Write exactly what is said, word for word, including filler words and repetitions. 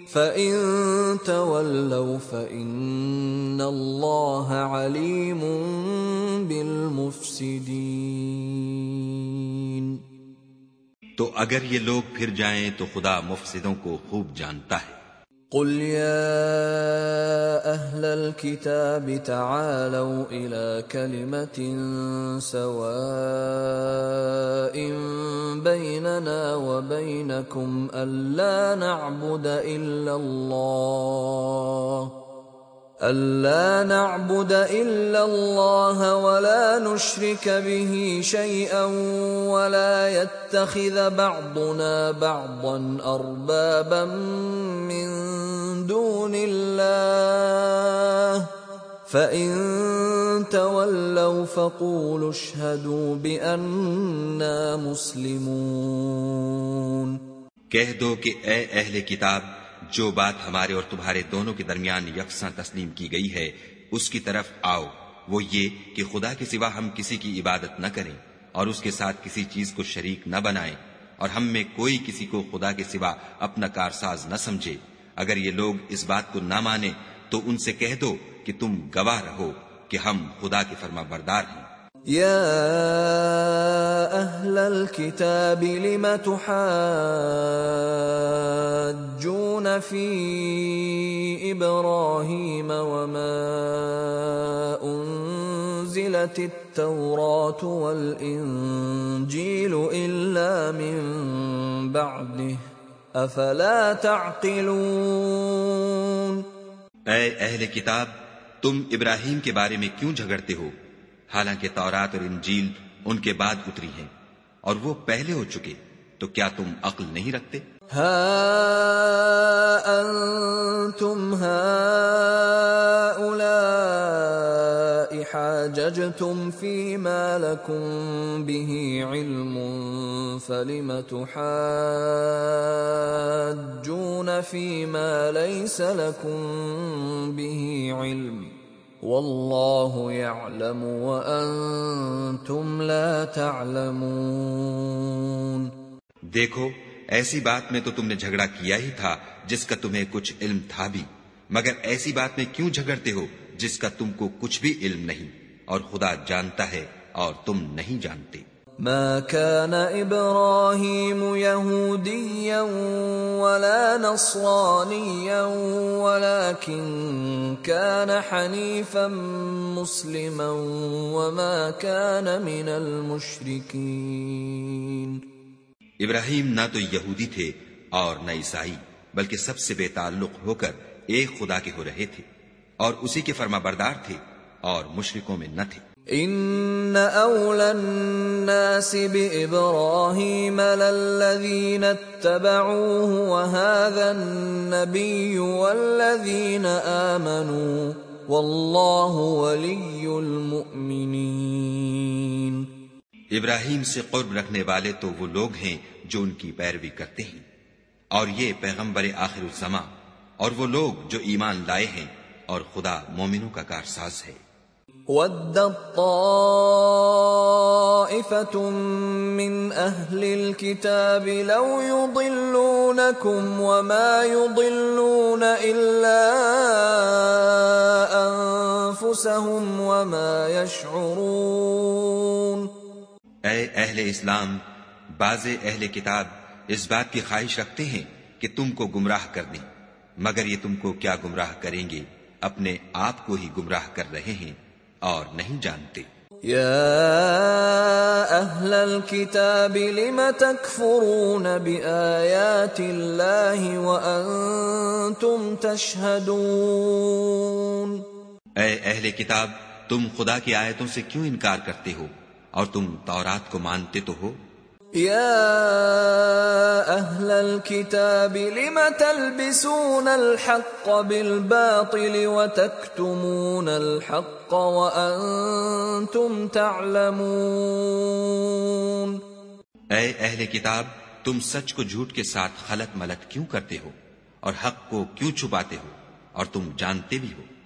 فَإِن تَوَلَّوْا فَإِنَّ اللَّهَ عَلِيمٌ بِالْمُفْسِدِينَ۔ تو اگر یہ لوگ پھر جائیں تو خدا مفسدوں کو خوب جانتا ہے۔ قُلْ يَا أَهْلَ الْكِتَابِ تَعَالَوْا إِلَى كَلِمَةٍ سَوَاءٍ بَيْنَنَا وَبَيْنَكُمْ أَلَّا نَعْبُدَ إِلَّا اللَّهَ أَلَّا نَعْبُدَ إِلَّا اللَّهَ وَلَا نُشْرِكَ بِهِ شَيْئًا وَلَا يَتَّخِذَ بَعْضُنَا بَعْضًا أَرْبَابًا مِّن دُونِ اللَّهِ فَإِن تَوَلَّوْا فَقُولُوا اشْهَدُوا بِأَنَّا مُسْلِمُونَ۔ کہہ دو کہ اے اہل کتاب، جو بات ہمارے اور تمہارے دونوں کے درمیان یکساں تسلیم کی گئی ہے اس کی طرف آؤ، وہ یہ کہ خدا کے سوا ہم کسی کی عبادت نہ کریں اور اس کے ساتھ کسی چیز کو شریک نہ بنائیں، اور ہم میں کوئی کسی کو خدا کے سوا اپنا کارساز نہ سمجھے۔ اگر یہ لوگ اس بات کو نہ مانیں تو ان سے کہہ دو کہ تم گواہ رہو کہ ہم خدا کے فرما بردار ہیں۔ يا أهل الكتاب لم تحاجون في إبراهيم وما أنزلت التوراة والإنجيل إلا من بعده أفلا تعقلون۔ اے اہل کتاب، تم ابراہیم کے بارے میں کیوں جھگڑتے ہو، حالانکہ تورات اور انجیل ان کے بعد اتری ہیں اور وہ پہلے ہو چکے، تو کیا تم عقل نہیں رکھتے؟ ہا انتم هؤلاء حاججتم فيما لكم به علم فلم تحاجون فيما ليس لكم به علم واللہ یعلم وانتم لا تعلمون۔ دیکھو، ایسی بات میں تو تم نے جھگڑا کیا ہی تھا جس کا تمہیں کچھ علم تھا بھی، مگر ایسی بات میں کیوں جھگڑتے ہو جس کا تم کو کچھ بھی علم نہیں، اور خدا جانتا ہے اور تم نہیں جانتے۔ ما كان إبراهيم يهوديا ولا نصرانيا ولكن كان حنيفا مسلما وما كان من المشركين۔ ابراہیم نہ تو یہودی تھے اور نہ عیسائی، بلکہ سب سے بے تعلق ہو کر ایک خدا کے ہو رہے تھے اور اسی کے فرما بردار تھے اور مشرکوں میں نہ تھے۔ ان اولى الناس بابراهيم للذين اتبعوه وهذا النبي والذين آمنوا والله ولي المؤمنين۔ ابراہیم سے قرب رکھنے والے تو وہ لوگ ہیں جو ان کی پیروی کرتے ہیں، اور یہ پیغمبر آخر الزماں اور وہ لوگ جو ایمان لائے ہیں، اور خدا مومنوں کا کارساز ہے۔ وَدَّت طَّائِفَةٌ مِّنْ أَهْلِ الْكِتَابِ لَوْ يُضِلُّونَكُمْ وَمَا يُضِلُّونَ إِلَّا أَنفُسَهُمْ وَمَا يَشْعُرُونَ۔ اے اہل اسلام، بعض اہل کتاب اس بات کی خواہش رکھتے ہیں کہ تم کو گمراہ کر دیں، مگر یہ تم کو کیا گمراہ کریں گے، اپنے آپ کو ہی گمراہ کر رہے ہیں اور نہیں جانتے۔ یا اہل الکتاب لم تکفرون بآیات اللہ وانتم تشہدون۔ اے اہل کتاب، تم خدا کی آیتوں سے کیوں انکار کرتے ہو اور تم تورات کو مانتے تو ہو۔ یا اہل الکتاب لم تلبسون الحق بالباطل وتکتمون الحق وانتم تعلمون۔ اے اہل کتاب، تم سچ کو جھوٹ کے ساتھ خلط ملط کیوں کرتے ہو اور حق کو کیوں چھپاتے ہو اور تم جانتے بھی ہو۔